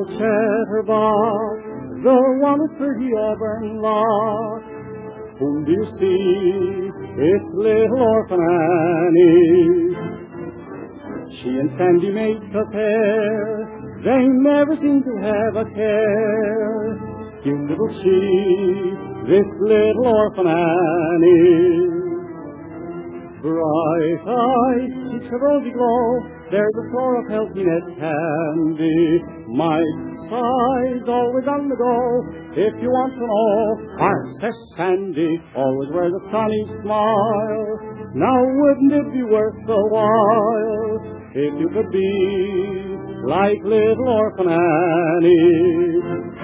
chatterbox, the one with pretty auburn locks. Whom do you see? It's little orphan Annie. She and Sandy make a pair. They never seem to have a care. Cute little she, this little orphan Annie. Bright-eyed, cheeks a rosy glow, there's a floor of healthiness candy. Mike's size always on the go. If you want to know, Princess Sandy always wears a sunny smile. Now wouldn't it be worth the while if you could be like little orphan Annie?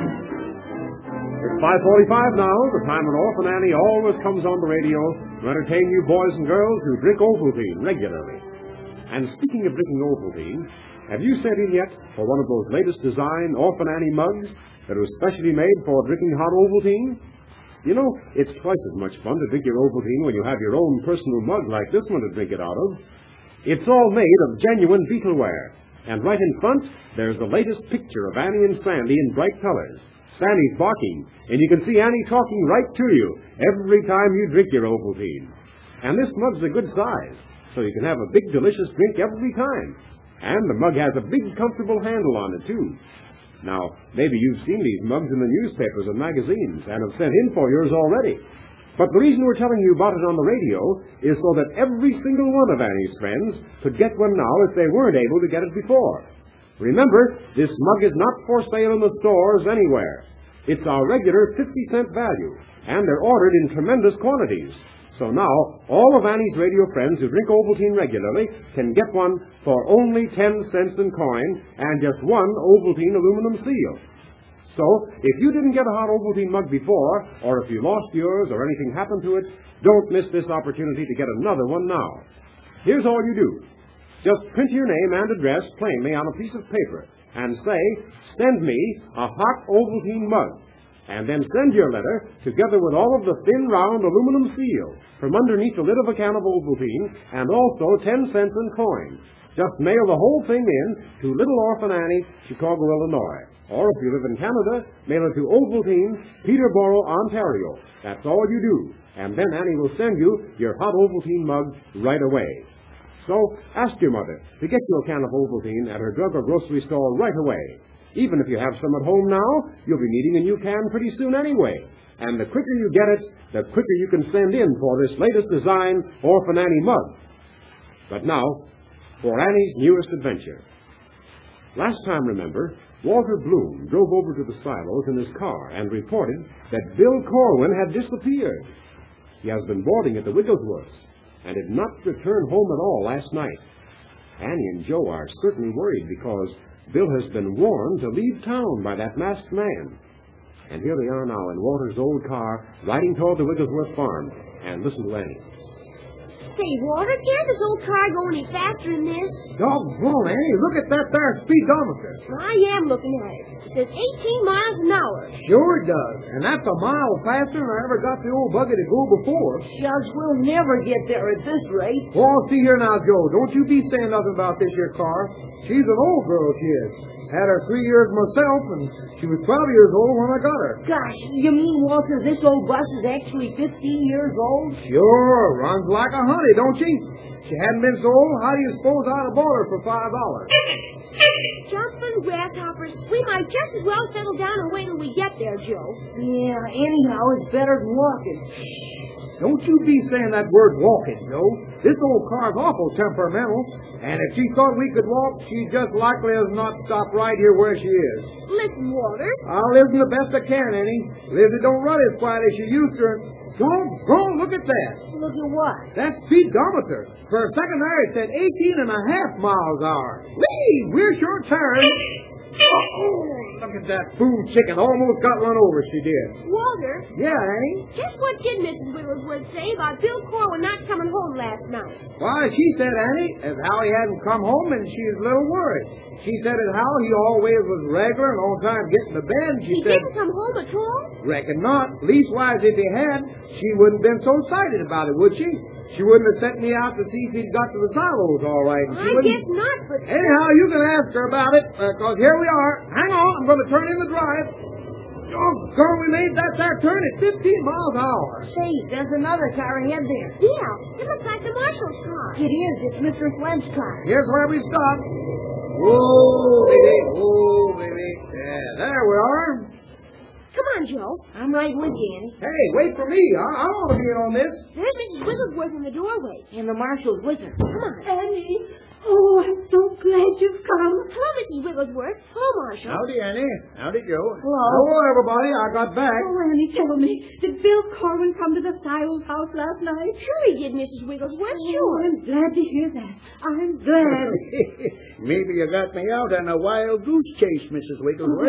It's 5:45 now, the time when Orphan Annie always comes on the radio to entertain you boys and girls who drink Ovaltine regularly. And speaking of drinking Ovaltine, have you sent in yet for one of those latest design Orphan Annie mugs that are specially made for drinking hot Ovaltine? You know, it's twice as much fun to drink your Ovaltine when you have your own personal mug like this one to drink it out of. It's all made of genuine beetleware, and right in front, there's the latest picture of Annie and Sandy in bright colors. Sandy's barking, and you can see Annie talking right to you every time you drink your Ovaltine. And this mug's a good size, so you can have a big, delicious drink every time. And the mug has a big, comfortable handle on it, too. Now, maybe you've seen these mugs in the newspapers and magazines and have sent in for yours already. But the reason we're telling you about it on the radio is so that every single one of Annie's friends could get one now if they weren't able to get it before. Remember, this mug is not for sale in the stores anywhere. It's our regular 50-cent value, and they're ordered in tremendous quantities. So now, all of Annie's radio friends who drink Ovaltine regularly can get one for only 10 cents in coin and just one Ovaltine aluminum seal. So, if you didn't get a hot Ovaltine mug before, or if you lost yours or anything happened to it, don't miss this opportunity to get another one now. Here's all you do. Just print your name and address plainly on a piece of paper and say, "Send me a hot Ovaltine mug." And then send your letter, together with all of the thin, round aluminum seal, from underneath the lid of a can of Ovaltine, and also 10 cents in coin. Just mail the whole thing in to Little Orphan Annie, Chicago, Illinois. Or if you live in Canada, mail it to Ovaltine, Peterborough, Ontario. That's all you do. And then Annie will send you your hot Ovaltine mug right away. So ask your mother to get you a can of Ovaltine at her drug or grocery store right away. Even if you have some at home now, you'll be needing a new can pretty soon anyway. And the quicker you get it, the quicker you can send in for this latest design Orphan Annie mug. But now, for Annie's newest adventure. Last time, remember, Walter Bloom drove over to the silos in his car and reported that Bill Corwin had disappeared. He has been boarding at the Wigglesworths and did not return home at all last night. Annie and Joe are certainly worried because Bill has been warned to leave town by that masked man. And here they are now in Walter's old car, riding toward the Wigglesworth farm. And listen to Annie. Say, Walter, can't this old car go any faster than this? Doggone, Annie, look at that there speedometer. I am looking at it. It says 18 miles an hour. Sure it does. And that's a mile faster than I ever got the old buggy to go before. Shucks, we'll never get there at this rate. Oh, see here now, Joe. Don't you be saying nothing about this here car. She's an old girl, she is. Had her 3 years myself, and she was 12 years old when I got her. Gosh, you mean, Walter, this old bus is actually 15 years old? Sure, runs like a honey, don't she? She hadn't been so old, how do you suppose I'd have bought her for $5? Jumping grasshoppers, we might just as well settle down and wait till we get there, Joe. Yeah, anyhow, it's better than walking. Don't you be saying that word walking, Joe. This old car's awful temperamental, and if she thought we could walk, she'd just likely as not stop right here where she is. Listen, Walter. I'll listen the best I can, Annie. Lizzie don't run as quiet as she used to. Don't look at that. Look at what? That speedometer. For a second there, it said 18 and a half miles an hour. Whee! We're sure tired. Look at that fool chicken. Almost got run over, she did. Walter? Yeah, Annie? Just what did Mrs. Wigglesworth say about Bill Corwin not coming home last night? Why, she said, Annie, as how he hadn't come home and she was a little worried. She said as how he always was regular and on time getting to bed. She said, didn't come home at all? Reckon not. Leastwise, if he had, she wouldn't have been so excited about it, would she? She wouldn't have sent me out to see if he'd got to the silos all right. I guess not, but... Anyhow, you can ask her about it, because here we are. Hang on, I'm going to turn in the drive. Oh, girl, we made that there turn at 15 miles an hour. Say, there's another car ahead there. Yeah, it looks like the marshal's car. It is. It's Mr. Flint's car. Here's where we stop. Whoa, baby. Whoa, baby. Yeah, there we are. Come on, Joe. I'm right with you, Annie. Hey, wait for me. I want to be in on this. There's Mrs. Wigglesworth in the doorway. And the marshal's with her. Come on. Annie, oh, I'm so glad you've come. Hello, Mrs. Wigglesworth. Hello, Marshal. Howdy, Annie. Howdy, Joe. Hello, everybody. I got back. Oh, Annie, tell me, did Bill Corwin come to the Silos house last night? Sure he did, Mrs. Wigglesworth. Oh, Sure. I'm glad to hear that. I'm glad. Maybe you got me out on a wild goose chase, Mrs. Oh, Wigglesworth.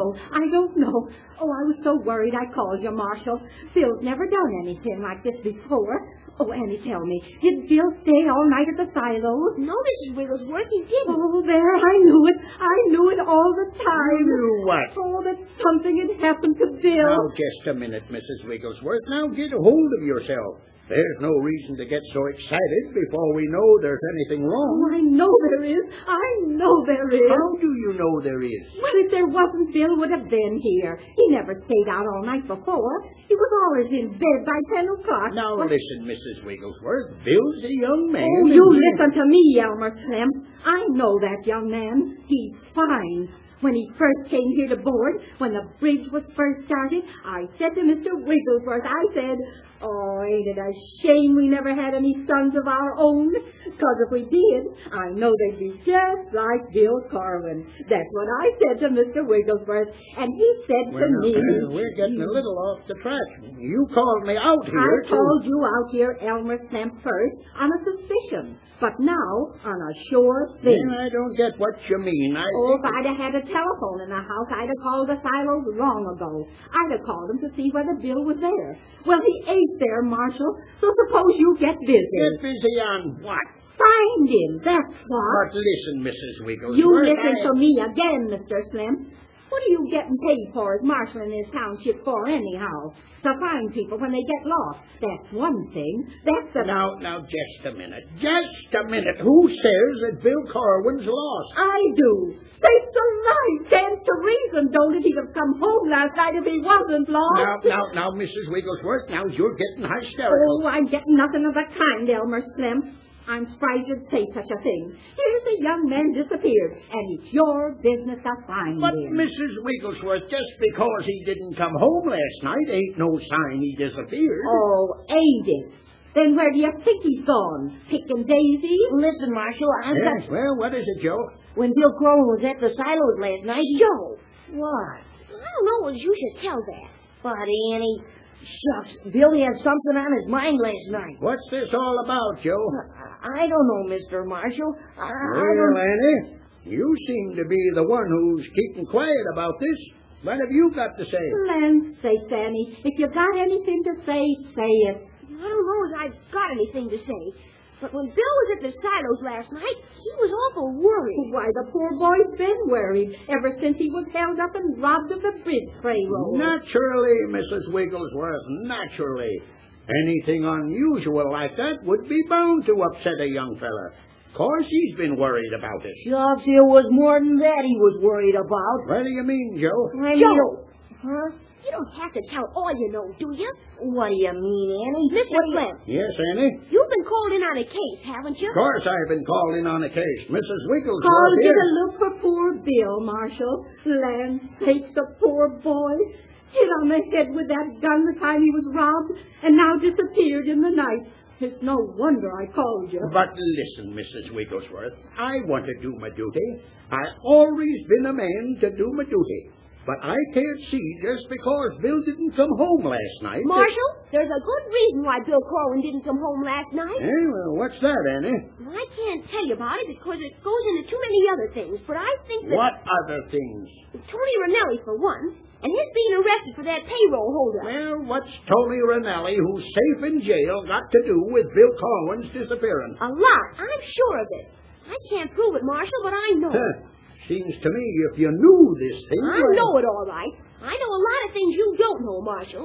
I don't know. Oh, I was so worried I called you, Marshal. Bill's never done anything like this before. Oh, Annie, tell me, did Bill stay all night at the silos? No, Mrs. Wigglesworth, he didn't. Oh, there, I knew it. I knew it all the time. You knew what? Oh, that something had happened to Bill. Now, just a minute, Mrs. Wigglesworth. Now, get a hold of yourself. There's no reason to get so excited before we know there's anything Oh, wrong. I know there is. I know there is. How do you know there is? Well, if there wasn't, Bill would have been here. He never stayed out all night before. He was always in bed by 10 o'clock. Now, listen, Mrs. Wigglesworth. Bill's a young man. Oh, you listen to me, Elmer Slim. I know that young man. He's fine. When he first came here to board, when the bridge was first started, I said to Mr. Wigglesworth, I said, oh, ain't it a shame we never had any sons of our own? Because if we did, I know they'd be just like Bill Corwin. That's what I said to Mr. Wigglesworth, and he said to me... We're getting a little off the track. You called me out here I called you out here, Elmer Slim, first on a suspicion, but now on a sure thing. I don't get what you mean. Oh, if I'd have had a telephone in the house, I'd have called the silos long ago. I'd have called him to see whether Bill was there. Well, he ain't there, Marshal, so suppose you get busy. Get busy on what? Find him, that's what. But listen, Mrs. Wigglesworth. You listen to me again, Mr. Slim. What are you getting paid for as marshal in this township for, anyhow? To find people when they get lost. That's one thing. That's the... Now, just a minute. Just a minute. Who says that Bill Corwin's lost? I do. Sakes alive, stands to reason, don't it? He'd have come home last night if he wasn't lost. Now, Mrs. Wigglesworth, now you're getting hysterical. Oh, I'm getting nothing of the kind, Elmer Slim. I'm surprised you'd say such a thing. Here's a young man disappeared, and it's your business to find But, him. Mrs. Wigglesworth, just because he didn't come home last night ain't no sign he disappeared. Oh, ain't it? Then where do you think he's gone? Picking daisies? Listen, Marshal, I've Yes, got... well, what is it, Joe? When Bill Corwin was at the silos last night, Joe, What? I don't know as you should tell that. But, Annie, shucks, Billy had something on his mind last night. What's this all about, Joe? I don't know, Mr. Marshal. I Well, don't... Annie, you seem to be the one who's keeping quiet about this. What have you got to say? Land sakes, Annie, if you got anything to say it. I don't know as I've got anything to say. But when Bill was at the silos last night, he was awful worried. Why, the poor boy's been worried ever since he was held up and robbed of the bridge payroll. Naturally, Mrs. Wigglesworth, naturally. Anything unusual like that would be bound to upset a young fella. Of course he's been worried about it. Shucks, it was more than that he was worried about. What do you mean, Joe? Joe! Huh? You don't have to tell all you know, do you? What do you mean, Annie? Mr. Slim, Yes, Annie? you've been called in on a case, haven't you? Of course I've been called in on a case. Mrs. Called Wigglesworth you here. to look for poor Bill, Marshal. Land sakes, the poor boy. Hit on the head with that gun the time he was robbed, and now disappeared in the night. It's no wonder I called you. But listen, Mrs. Wigglesworth, I want to do my duty. I've always been a man to do my duty. But I can't see just because Bill didn't come home last night. Marshal, there's a good reason why Bill Corwin didn't come home last night. Well, what's that, Annie? Well, I can't tell you about it because it goes into too many other things, but I think that... What other things? Tony Ranelli, for one, and his being arrested for that payroll holdup. Well, what's Tony Ranelli, who's safe in jail, got to do with Bill Corwin's disappearance? A lot. I'm sure of it. I can't prove it, Marshal, but I know it. Seems to me if you knew this thing... I know it all right. I know a lot of things you don't know, Marshal.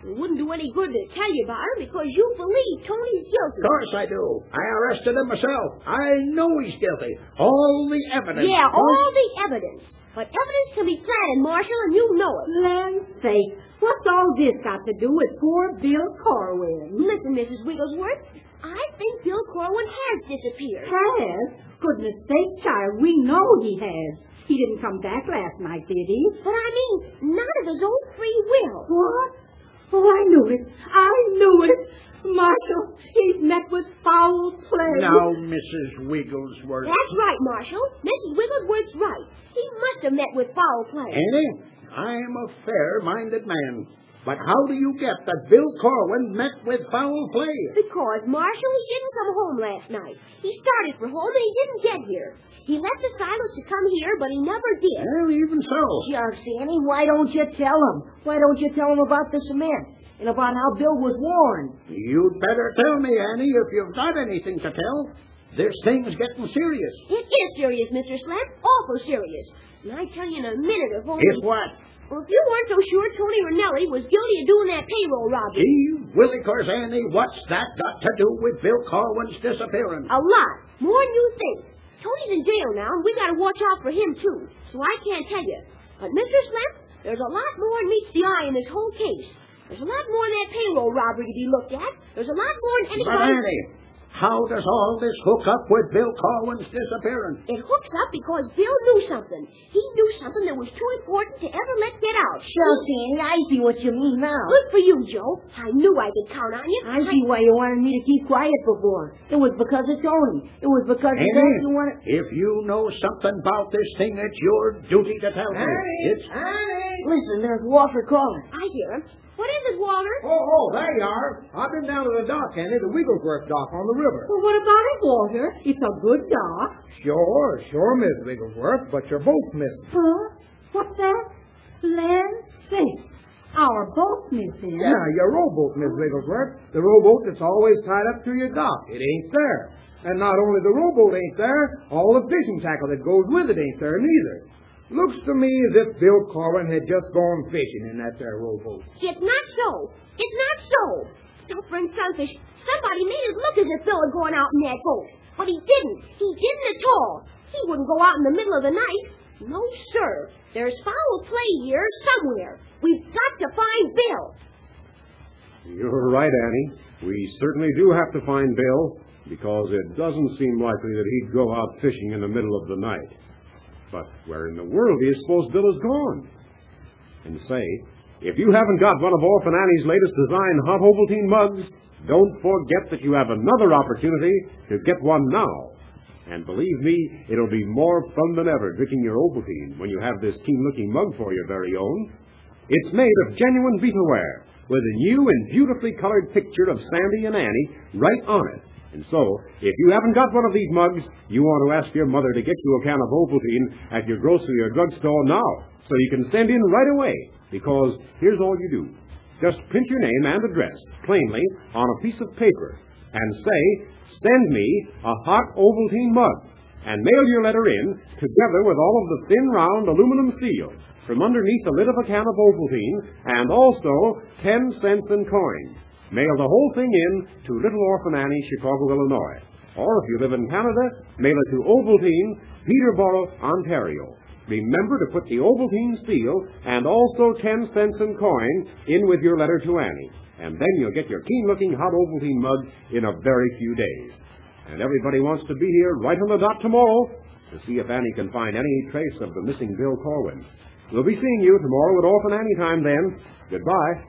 It wouldn't do any good to tell you about him because you believe Tony's guilty. Of course I do. I arrested him myself. I know he's guilty. All the evidence. Yeah, all the evidence. But evidence can be planted, Marshal, and you know it. Land's sake, what's all this got to do with poor Bill Corwin? Listen, Mrs. Wigglesworth, I think Bill Corwin has disappeared. Has? Goodness sakes, child, we know he has. He didn't come back last night, did he? But I mean, not of his own free will. What? Oh, I knew it. I knew it. Marshal, he's met with foul play. Now, Mrs. Wigglesworth. That's right, Marshal. Mrs. Wigglesworth's right. He must have met with foul play. Annie, I'm a fair-minded man. But how do you get that Bill Corwin met with foul play? Because Marshal, he didn't come home last night. He started for home and he didn't get here. He left the silos to come here, but he never did. Well, even so. Shucks, Annie, why don't you tell him? Why don't you tell him about the cement and about how Bill was warned? You'd better tell me, Annie, if you've got anything to tell. This thing's getting serious. It is serious, Mr. Slap. Awful serious. And I tell you in a minute if only... If what? Well, if you weren't so sure Tony Ranelli was guilty of doing that payroll robbery... Gee, Willikers, Annie, what's that got to do with Bill Corwin's disappearance? A lot. More than you think. Tony's in jail now, and we got to watch out for him, too. So I can't tell you. But, Mr. Slap, there's a lot more than meets the eye in this whole case. There's a lot more than that payroll robbery to be looked at. There's a lot more than anybody... But, Annie, how does all this hook up with Bill Corwin's disappearance? It hooks up because Bill knew something. He knew something that was too important to ever let get out. Shucks, Annie, I see what you mean now. Good for you, Joe. I knew I could count on you. I see why you wanted me to keep quiet before. It was because of Tony. It was because of that you wanted... If you know something about this thing, it's your duty to tell me. It's... Listen, there's Walter calling. I hear him. What is it, Walter? Oh, there you are. I've been down to the dock, Annie, the Wigglesworth dock on the river. Well, what about it, Walter? It's a good dock. Sure, Miss Wigglesworth, but you're both missing. Huh? What's that? Land's sake. Our boat missing. Yeah, your rowboat, Miss Wigglesworth. The rowboat that's always tied up to your dock. It ain't there. And not only the rowboat ain't there, all the fishing tackle that goes with it ain't there neither. Looks to me as if Bill Corwin had just gone fishing in that there rowboat. It's not so. It's not so. Suffering sunfish. Somebody made it look as if Bill had gone out in that boat. But he didn't. He didn't at all. He wouldn't go out in the middle of the night. No, sir. There's foul play here somewhere. We've got to find Bill. You're right, Annie. We certainly do have to find Bill, because it doesn't seem likely that he'd go out fishing in the middle of the night. But where in the world do you suppose Bill has gone? And say, if you haven't got one of Orphan Annie's latest design hot Ovaltine mugs, don't forget that you have another opportunity to get one now. And believe me, it'll be more fun than ever drinking your Ovaltine when you have this keen-looking mug for your very own. It's made of genuine beetleware, with a new and beautifully colored picture of Sandy and Annie right on it. And so, if you haven't got one of these mugs, you want to ask your mother to get you a can of Ovaltine at your grocery or drugstore now, so you can send in right away. Because here's all you do. Just print your name and address plainly on a piece of paper and say, "Send me a hot Ovaltine mug," and mail your letter in together with all of the thin, round aluminum seal from underneath the lid of a can of Ovaltine, and also 10 cents in coin. Mail the whole thing in to Little Orphan Annie, Chicago, Illinois. Or if you live in Canada, mail it to Ovaltine, Peterborough, Ontario. Remember to put the Ovaltine seal and also 10 cents in coin in with your letter to Annie. And then you'll get your keen-looking hot Ovaltine mug in a very few days. And everybody wants to be here right on the dot tomorrow to see if Annie can find any trace of the missing Bill Corwin. We'll be seeing you tomorrow at Orphan Annie time then. Goodbye.